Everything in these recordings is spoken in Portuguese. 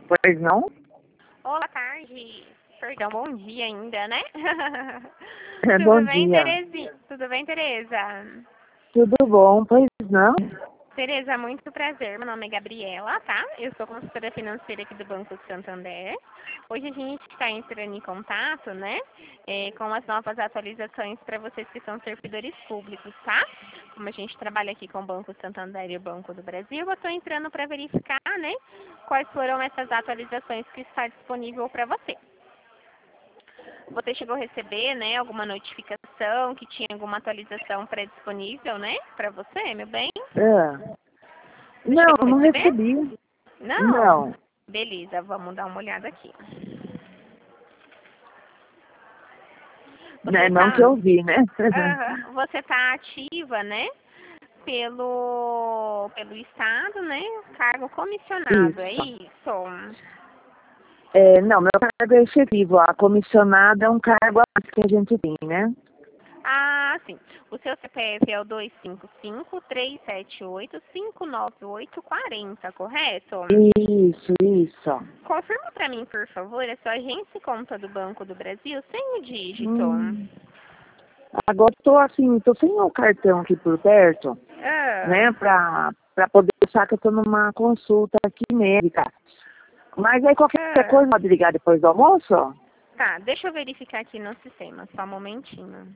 Pois não? Olá, tarde. Perdão, bom dia ainda, né? Bom Tudo bem, dia. Terezinha? Tudo bem, Tereza? Tudo bom? Pois não? Tereza, muito prazer. Meu nome é Gabriela, tá? Eu sou consultora financeira aqui do Banco Santander. Hoje a gente está entrando em contato, né, com as novas atualizações para vocês que são servidores públicos, tá? Como a gente trabalha aqui com o Banco Santander e o Banco do Brasil, eu estou entrando para verificar, né, quais foram essas atualizações que está disponível para você. Você chegou a receber, né, alguma notificação que tinha alguma atualização pré-disponível, né, para você, meu bem? É. Você Não, chegou a não receber? recebi. Não? Não. Beleza, vamos dar uma olhada aqui. Né? Você Não que tá, eu vi, né? você tá ativa, né, pelo Estado, né, cargo comissionado, é Isso. isso? Não, meu cargo é efetivo. A comissionada é um cargo a mais que a gente tem, né? Ah, sim. O seu CPF é o 255-378-598-40, correto? Isso. Confirma para mim, por favor, a sua agência e conta do Banco do Brasil sem o dígito. Hum. Agora tô sem o cartão aqui por perto, Ah, né? Pra poder deixar que eu tô numa consulta aqui médica. Mas aí qualquer ah. coisa pode ligar depois do almoço? Tá, deixa eu verificar aqui no sistema, só um momentinho.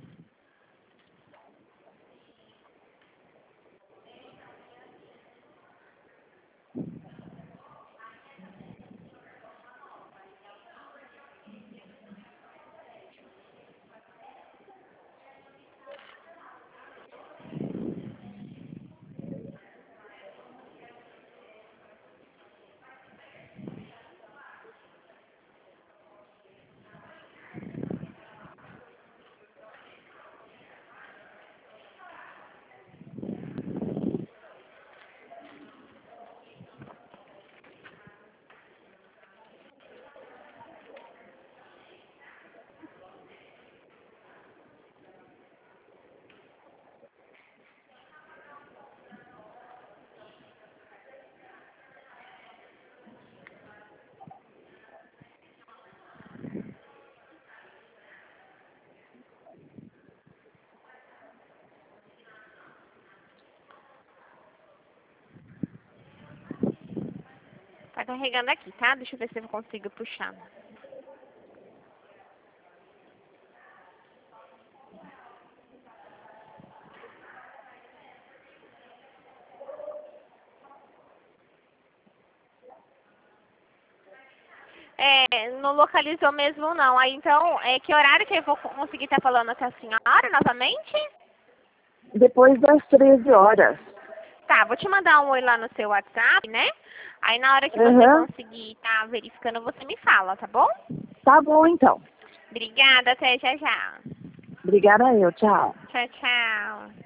Tá carregando aqui, tá? Deixa eu ver se eu consigo puxar. Não localizou mesmo não. Aí então, que horário que eu vou conseguir estar falando com a senhora novamente? Depois das 13 horas. Tá, vou te mandar um oi lá no seu WhatsApp, né? Aí na hora que você Aham. conseguir estar verificando, você me fala, tá bom? Tá bom, então. Obrigada, até já já. Obrigada eu. Tchau. Tchau, tchau.